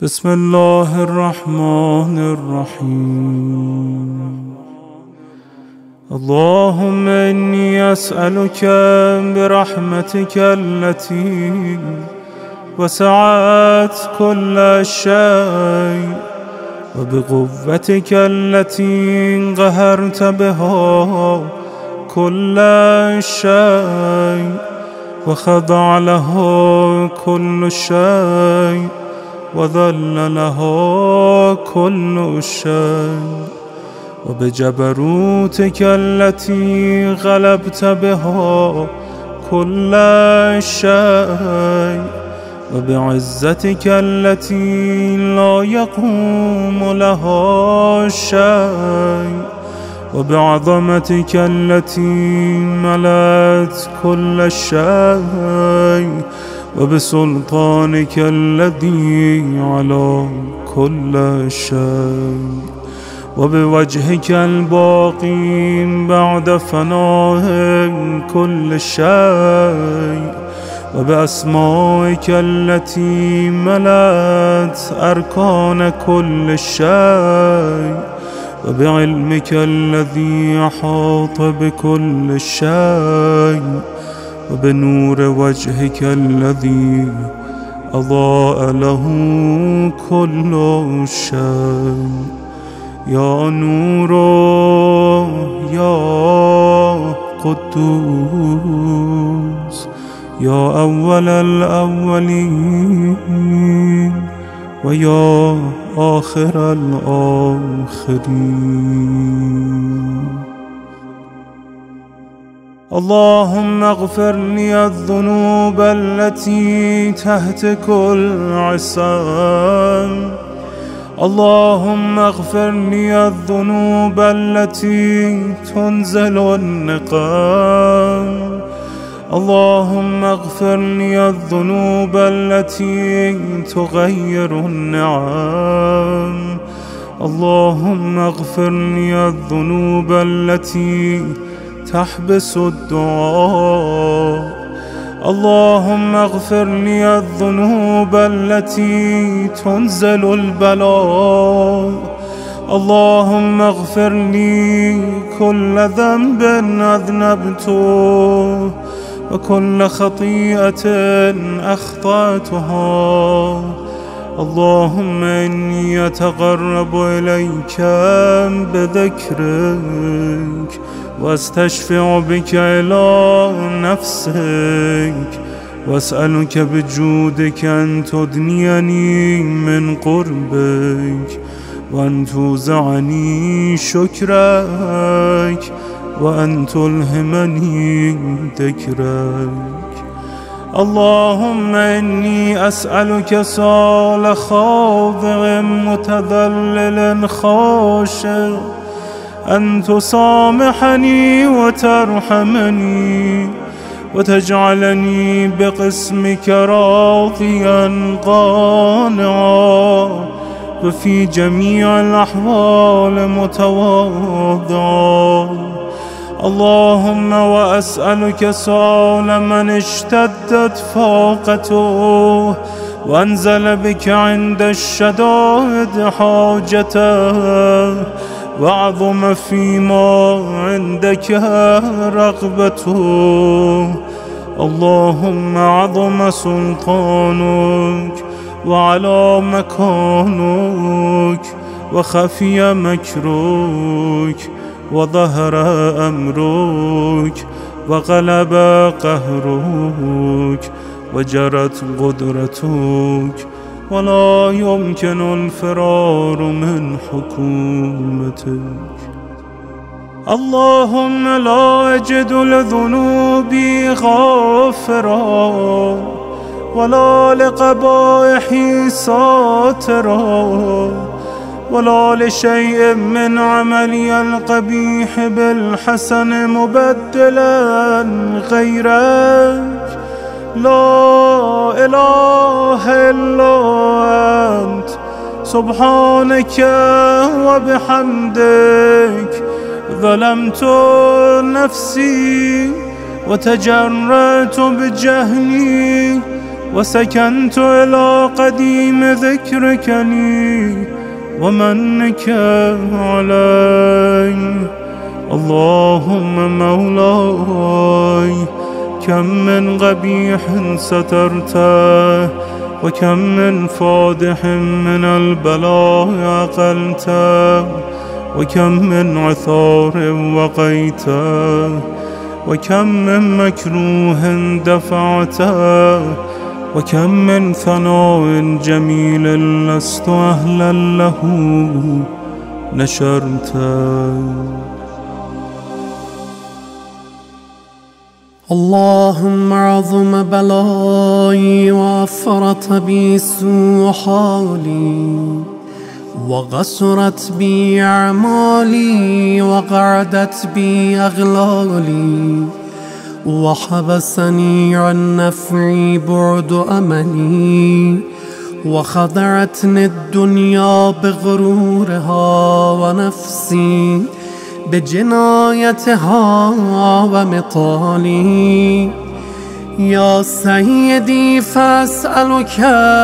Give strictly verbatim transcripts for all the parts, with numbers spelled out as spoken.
بسم الله الرحمن الرحيم. اللهم إني أسألك برحمتك التي وسعت كل شيء وبقوتك التي قهرت بها كل شيء وخضع له كل شيء وذل له كل شيء وبجبروتك التي غلبت بها كل شيء وبعزتك التي لا يقوم لها شيء وبعظمتك التي ملأت كل شيء وبسلطانك الذي على كل شيء وبوجهك الباقي بعد فناء كل شيء وبأسمائك التي ملأت أركان كل شيء وبعلمك الذي أحاط بكل شيء وبنور وجهك الذي أضاء له كل شيء. يا نور يا قدوس يا أول الأولين ويا آخر الآخرين. اللهم اغفر لي الذنوب التي تهتك العصام. اللهم اغفر لي الذنوب التي تنزل النقام. اللهم اغفر لي الذنوب التي تغير النعم. اللهم اغفر لي الذنوب التي تحبس الدعاء. اللهم اغفر لي الذنوب التي تنزل البلاء. اللهم اغفر لي كل ذنب أذنبته وكل خطيئة أخطأتها. اللهم إني أتقرب إليك بذكرك واستشفع بك إلى نفسك واسألك بجودك أن تدنيني من قربك وأن توزعني شكرك وأن تلهمني ذكرك. اللهم إني أسألك سؤال خاضع متذلل خاشع أن تسامحني وترحمني وتجعلني بقسمك راضيا قانعا وفي جميع الأحوال متواضعا. اللهم وأسألك سؤال من اشتدت فاقته وانزل بك عند الشدائد حاجته وعظم فيما عندك رغبته. اللهم عظم سلطانك وعلى مكانك وخفي مكرك وظهر أمرك وغلب قهرك وجرت قدرتك ولا يمكن الفرار من حكومتك. اللهم لا أجد لذنوبي غافرا ولا لقبائحي ساترا ولا لشيء من عملي القبيح بالحسن مبدلا غيرك. لا إله إلا أنت سبحانك وبحمدك ظلمت نفسي وتجرأت بجهلي وسكنت إلى قديم ذكرك لي ومنك علي. اللهم مولاي كم من قبيح سترته وكم من فادح من البلاء عقلته وكم من عثار وقيته وكم من مكروه دفعته وكم من ثناء جميل لست أهلا له نشرته. اللهم عظم بلائي وأفرط بي سوء حالي وغسرت بي أعمالي وقعدت بي أغلالي وحبسني عن نفعي بعد أملي وخدعتني الدنيا بغرورها ونفسي بجنايتها ومطالي. يا سيدي فأسألك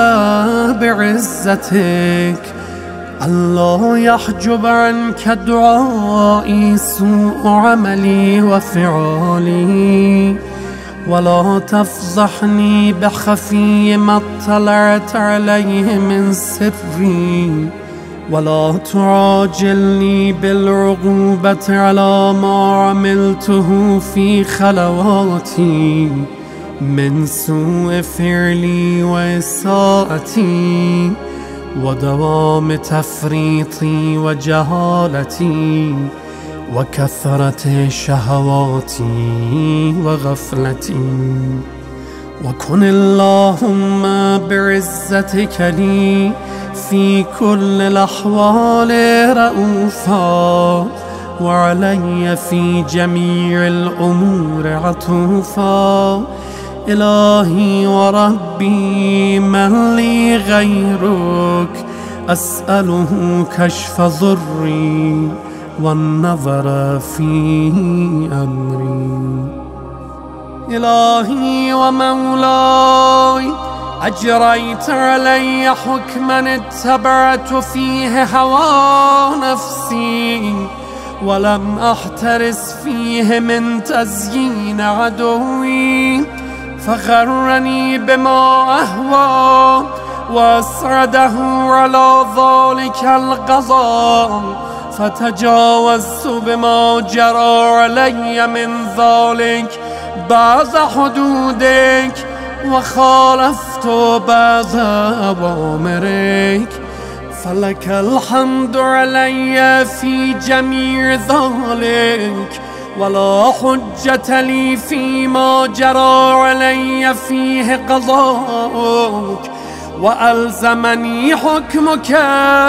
بعزتك ألا يحجب عنك دعائي سوء عملي وفعالي ولا تفضحني بخفي ما اطلعت عليه من سري ولا تعاجلني بالعقوبة على ما عملته في خلواتي من سوء فعلي وإساءتي ودوام تفريطي وجهالتي وكثرة شهواتي وغفلتي. وكن اللهم بعزتك لي في كل الأحوال رؤوفا وعلي في جميع الأمور عطوفا. إلهي وربي من لي غيرك أسأله كشف ضري والنظر في أمري. إلهي ومولاي أجريت علي حكما اتبعت فيه هوى نفسي ولم أحترس فيه من تزيين عدوي فغرني بما أهوى وأسرده على ذلك القضاء فتجاوزت بما جرى علي من ذلك بعض حدودك وخالفت بعض أوامرك فلك الحمد علي في جميع ذلك ولا حجة لي فيما جرى علي فيه قضاءك وألزمني حكمك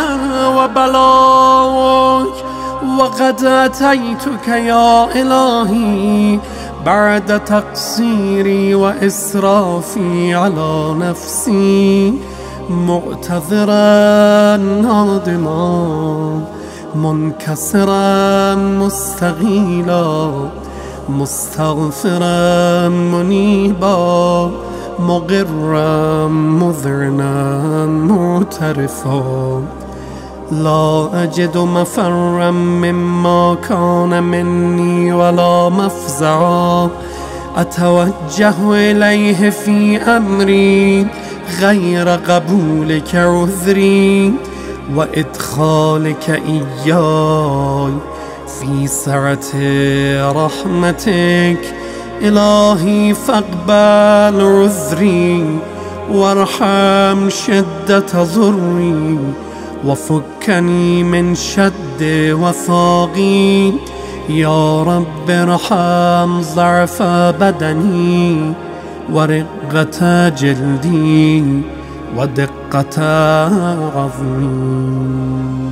وبلاغك. وقد أتيتك يا إلهي بعد تقصيري وإسرافي على نفسي معتذرا نادما منكسرا مستغيلا مستغفرا منيبا مقرا مذعنا معترفا. لا أجد مفرا مما كان مني ولا مفزعا أتوجه إليه في أمري غير قبولك عذري وإدخالك إياي في سعة رحمتك. إلهي فاقبل عذري وارحم شدة ضري وفكني من شد وثاقي. يا رب ارحم ضعف بدني ورقة جلدي ودقة عظمي.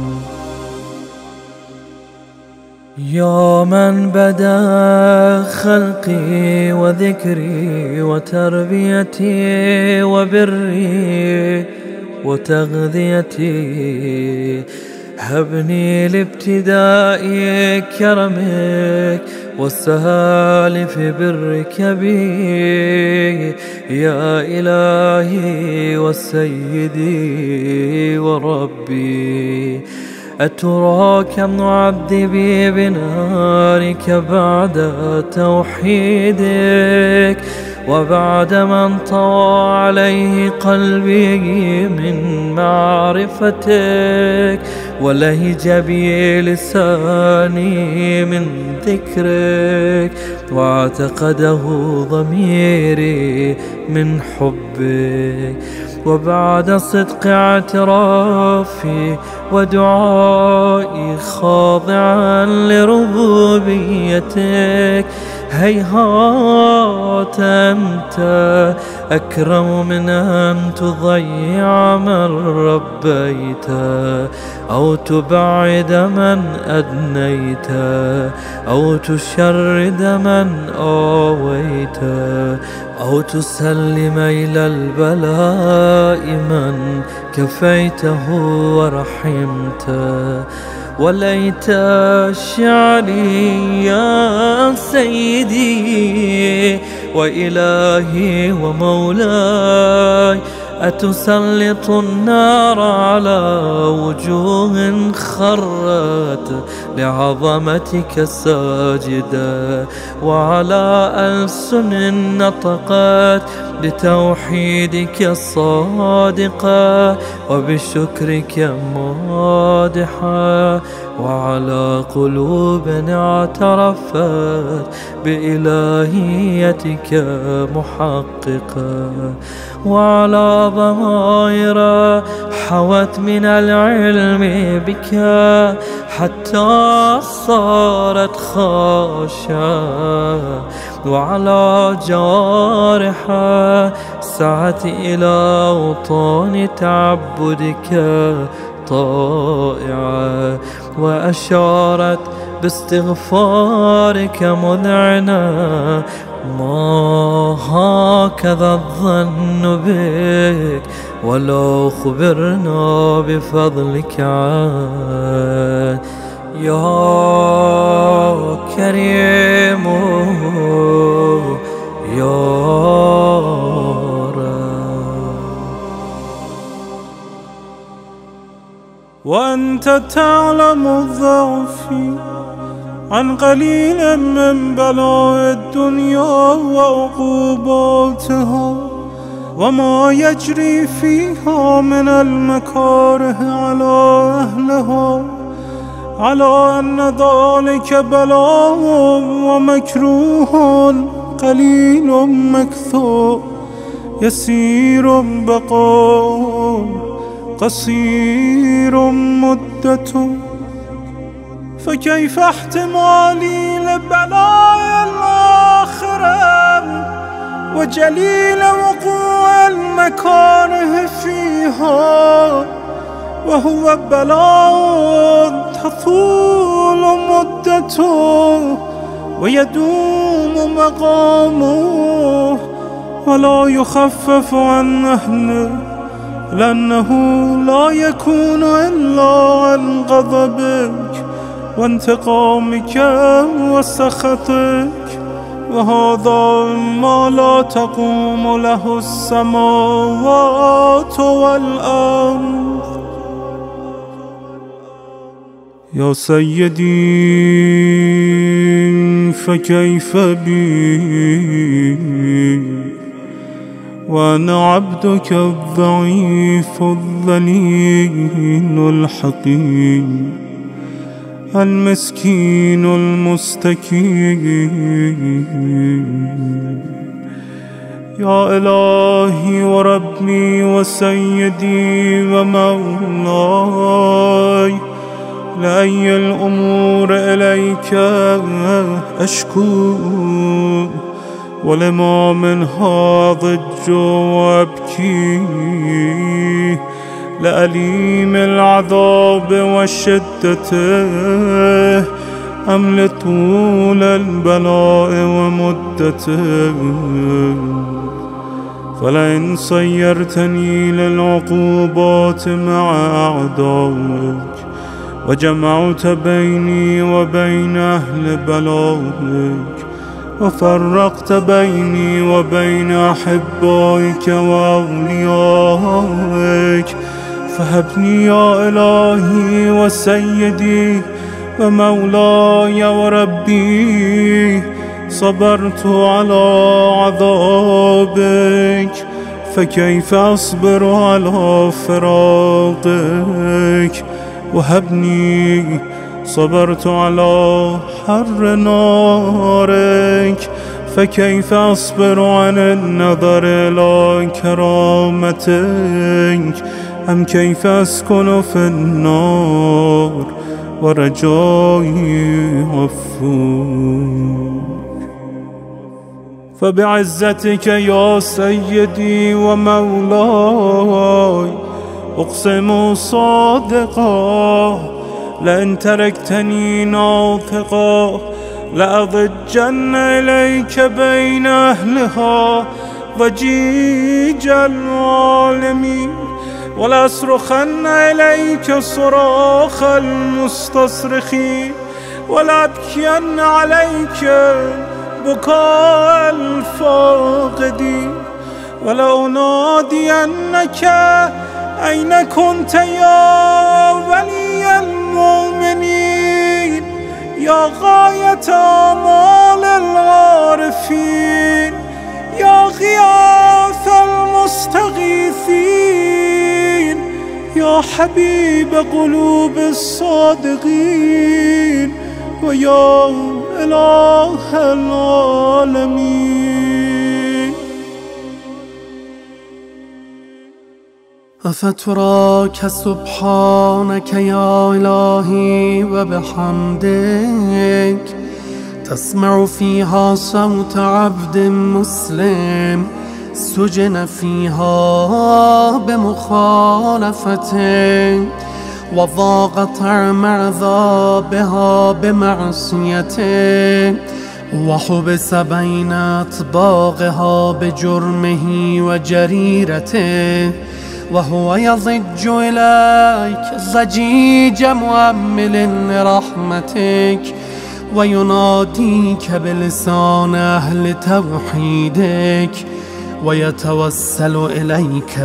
يا من بدا خلقي وذكري وتربيتي وبري وتغذيتي هبني لابتداء كرمك والسهال في برك بي يا إلهي والسيدي وربي. أترى كم نعذب بنارك بعد توحيدك وبعد من طوى عليه قلبي من معرفتك ولهج بي لساني من ذكرك واعتقده ضميري من حبك. وبعد صدق اعترافي ودعائي خاضعا لربوبيتك هيهات أنت أكرم من أن تضيع من ربيت أو تبعد من أدنيت أو تشرد من آويت أو تسلم إلى البلاء من كفيته ورحمته. وليت شعري يا سيدي وإلهي ومولاي أتسلط النار على وجوه خرت لعظمتك ساجدة وعلى ألسن نطقت بتوحيدك الصادقة وبشكرك مادحة وعلى قلوب اعترفت بإلهيتك محققة وعلى ضمائر حوت من العلم بك حتى صارت خاشعة وعلى جوارح سعت إلى أوطان تعبدك طائعة وأشارت باستغفارك مذعنة ما هكذا الظن بك ولو خبرنا بفضلك عنه يا كريم يا وأنت تعلم ضعفي عن قليل من بلاء الدنيا وعقوباتها وما يجري فيها من المكاره على أهلها على أن ذلك بلاء ومكروه قليل مكثور يسير بقاء قصير مدة. فكيف احتمالي لبلاء الآخرة وجليل وقوع المكاره فيها وهو بلاء تطول مدته ويدوم مقامه ولا يخفف عن أهله لأنه لا يكون إلا عن غضبك وانتقامك وسخطك وهذا ما لا تقوم له السماوات والأرض. يا سيدي فكيف بي وأنا عبدك الضعيف الذليل الحقير المسكين المستكين. يا إلهي وربي وسيدي ومولاي لأي الأمور إليك أشكو ولما منها ضج وأبكي لأليم العذاب والشدة أم لطول البلاء ومدته. فلئن صيرتني للعقوبات مع أعدائك وجمعت بيني وبين أهل بلائك، وفرقت بيني وبين أحبائك وأوليائك. فهبني يا إلهي وسيدي ومولاي وربي، صبرت على عذابك، فكيف أصبر على فراقك؟ وهبني، صبرت على حر نارك، فكيف أصبر عن النظر إلى كرامتك؟ أم كيف أسكن في النار ورجائي غفور؟ فبعزتك يا سيدي ومولاي أقسم صادقا، لئن تركتني ناطقا لأضجن إليك بين أهلها ضجيج العالمين، ولأصرخن إليك صراخ المستصرخين، ولأبكين عليك بكاء الفاقدين، ولأنادينك أين كنت يا ولي المؤمنين، يا غاية آمال العارفين، يا غياث المستغيثين، يا حبيب قلوب الصادقين، ويا إله العالمين. أفتراك سبحانك يا إلهي وبحمدك تسمع فيها صوت عبد مسلم سجن فيها بمخالفتك، وضاق طعم عذابها بمعصيته، وحبس بين أطباقها بجرمه وجريرته، وهو يضج إليك ضجيج مؤمل لرحمتك، ويناديك بلسان أهل توحيدك، ويتوسل إليك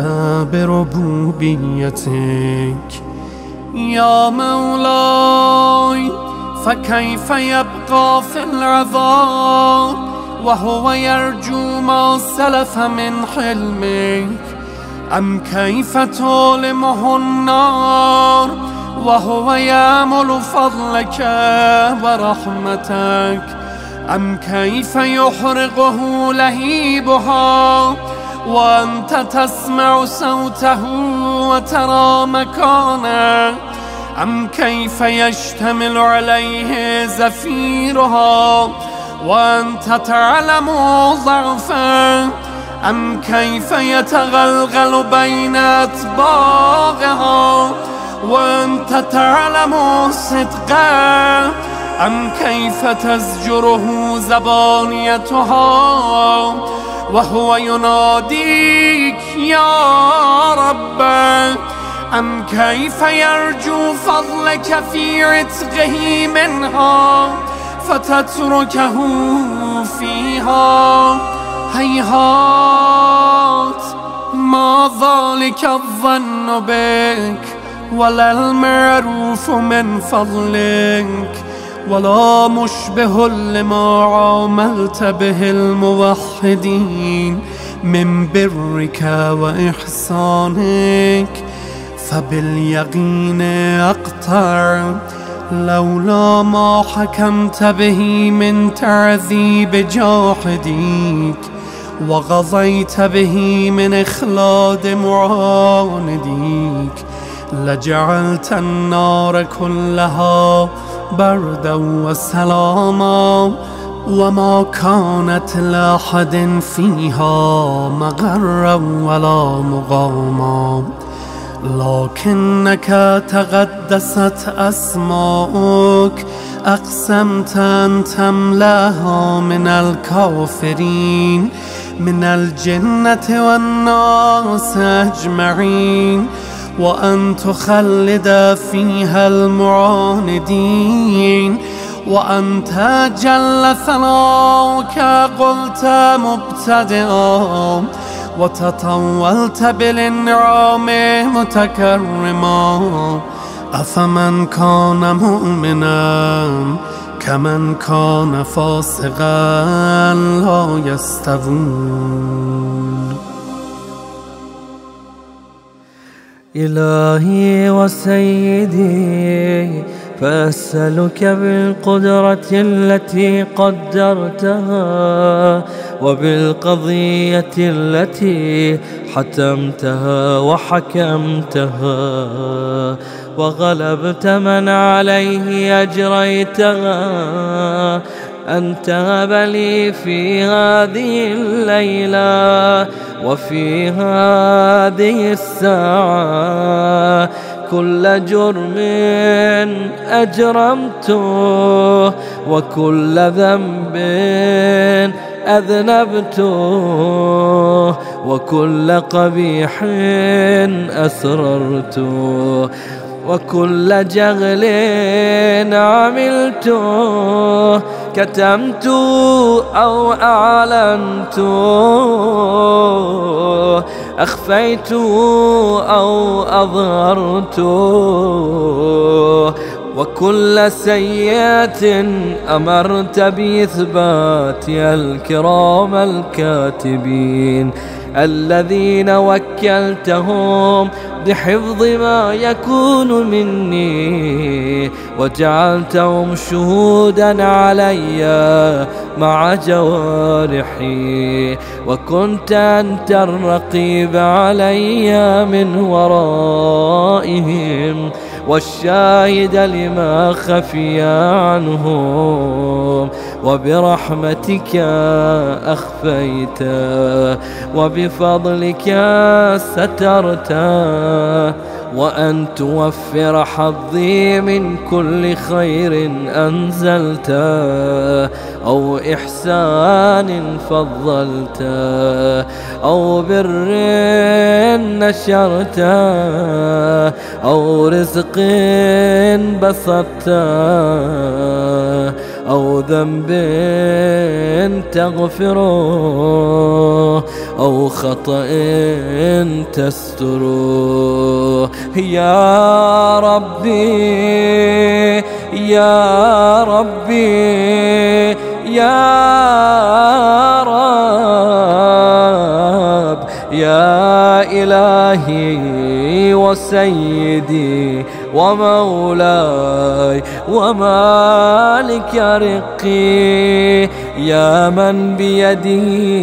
بربوبيتك. يا مولاي، فكيف يبقى في العذاب وهو يرجو ما سلف من حلمك؟ أم كيف تؤلمه النار وهو يأمل فضلك ورحمتك؟ أم كيف يحرقه لهيبها وأنت تسمع صوته وترى مكانه؟ أم كيف يشتمل عليه زفيرها وأنت تعلم ضعفه؟ أم كيف يتغلغل بين أطباقها وأنت تعلم صدقه؟ أم كيف تزجره زبانيتها وهو يناديك يا رب؟ أم كيف يرجو فضلك في عتقه منها فتتركه فيها؟ هيهات، ما ذلك الظن بك ولا المعروف من فضلك، ولا مشبه لما عاملت به الموحدين من برك وإحسانك. فباليقين أقطع لولا ما حكمت به من تعذيب جاحديك، وغضيت به من إخلاد معانديك، لجعلت النار كلها بردا وسلاما، وما كانت لأحد فيها مغرا ولا مقاما. لكنك تقدست أسماؤك، أقسمت أن تملاها من الكافرين من الجنة والناس أجمعين، وأن تخلد فيها المعاندين، وأنت جل ثناؤك قلت مبتدئا وتطولت بالإنعام متكرما. أفمن كان مؤمنا كمن كان فاسقا لا يستوون. إلهي وسيدي، فأسألك بالقدرة التي قدرتها وبالقضية التي حتمتها وحكمتها وغلبت من عليه أجريتها، أن تهب لي في هذه الليلة وفي هذه الساعة كل جرم أجرمته وكل ذنب أذنبته وكل قبيح أسررته وكل جغل عملته كتمت أو أعلنت، أخفيت أو أظهرت، وكل سيئة أمرت بإثباتها الكرام الكاتبين الذين وكلتهم بحفظ ما يكون مني، وجعلتهم شهودا علي مع جوارحي، وكنت أنت الرقيب علي من ورائهم والشاهد لما خفي عنهم، وبرحمتك أخفيت وبفضلك سترت، وأن توفر حظي من كل خير أنزلت أو إحسان فضلت أو بر نشرت أو رزق بسطت أو ذنب تغفره أو خطأ تستره. يا ربي يا ربي يا رب يا إلهي وسيدي ومولاي ومالك رقي، يا من بيده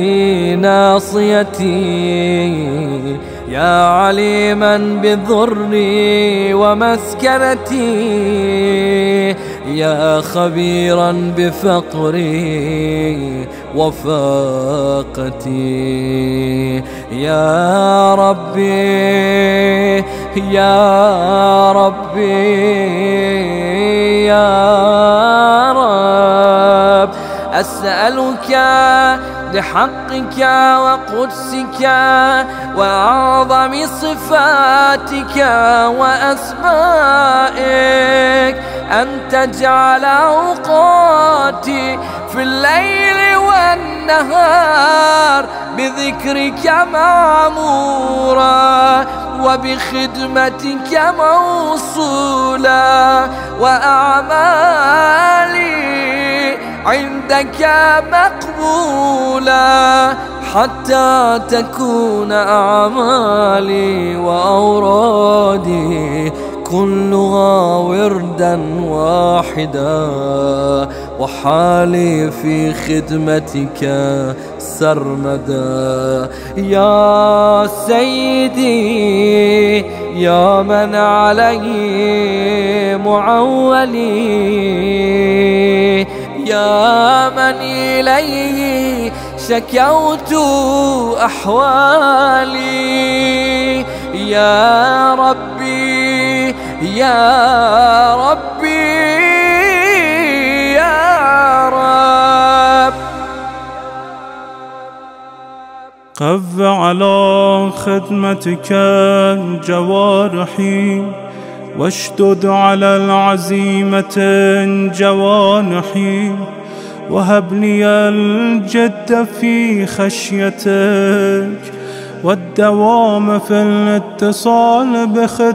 ناصيتي، يا عليما بضري ومسكنتي، يا خبيرا بفقري وفاقتي. يا ربي يا ربي يا رب، أسألك بحقك وقدسك وأعظم صفاتك وأسمائك أن تجعل أوقاتي في الليل والنهار بذكرك معمورا وبخدمتك موصولا، وأعمالي عندك مقبولا، حتى تكون أعمالي وأورادي كلها وردا واحدا، وحالي في خدمتك سرمدا. يا سيدي يا من عليه معولي، يا من إليه شكوت أحوالي، يا ربي يا ربي يا رب، قو على خدمتك جوارحي واشدد على العزيمة جوانحي وهب لي الجد في خشيتك والدوام في الاتصال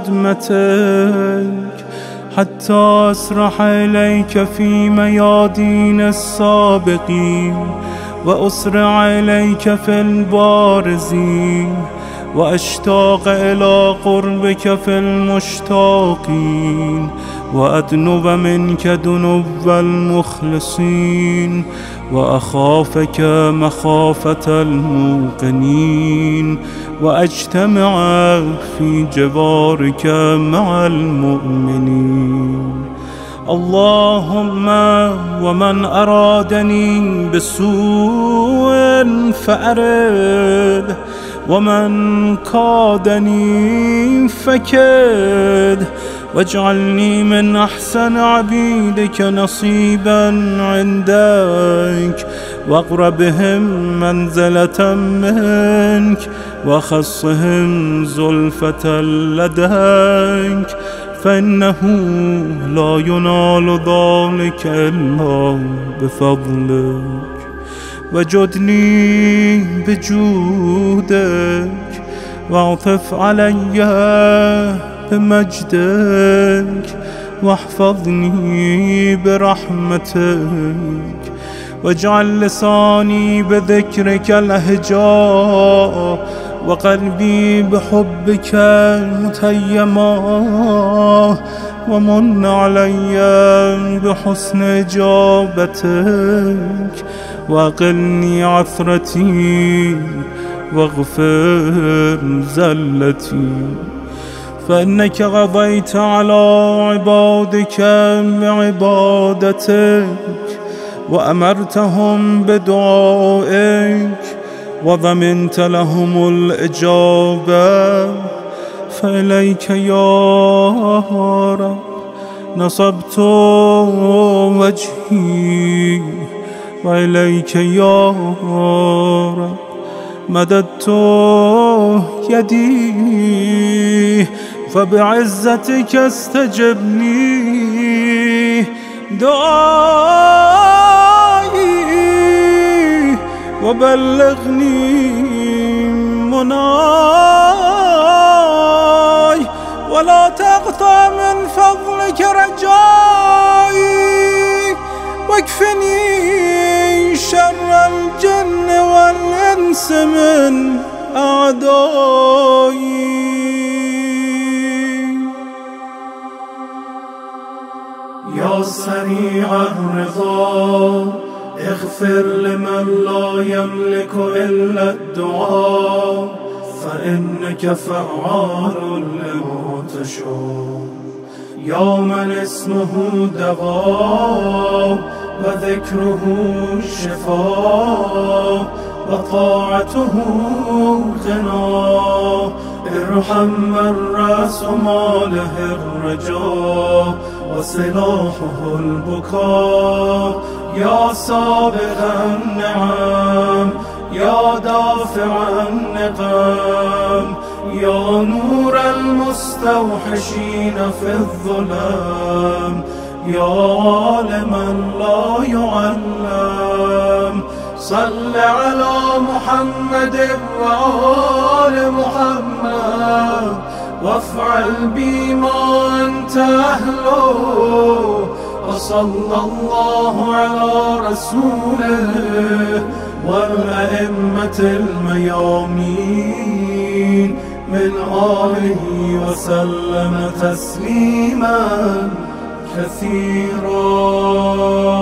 بخدمتك حتى أسرح إليك في ميادين السابقين وأسرع إليك في البارزين وأشتاق إلى قربك في المشتاقين وأدنب منك دنب المخلصين وأخافك مخافة الموقنين وأجتمع في جوارك مع المؤمنين. اللهم ومن أرادني بسوء فأرد ومن كادني فكد واجعلني من أحسن عبيدك نصيبا عندك واقربهم منزلة منك وخصهم زلفة لديك فإنه لا ينال ذلك إلا بفضلك. وجدني بجودك واعطف علي بمجدك واحفظني برحمتك واجعل لساني بذكرك لهجا وقلبي بحبك متيما ومن علي بحسن إجابتك وأقلني عثرتي واغفر زلتي فإنك قضيت على عبادك بعبادتك وأمرتهم بدعائك وضمنت لهم الإجابة فإليك يا رب نصبت وجهي وإليك يا رب مددت يدي فبعزتك استجب لي دعائي وبلغني مناي ولا تقطع من فضلك رجائي واكفني شر الجن والإنس من أعدائي. يا سريع الرضا اغفر لمن لا يملك إلا الدعاء فإنك فعال لما تشاء. يا من اسمه دواء وذكره شفاء وطاعته غنى ارحم من رأس ماله الرجاء وسلاحه البكاء. يا سابق النعم يا دافع النقم يا نور المستوحشين في الظلام يا عالما لا يعلم صل على محمد وآل محمد وافعل بما أنت أهله وصلى الله على رسوله والأئمة الميامين من آله وسلم تسليما كثيرا.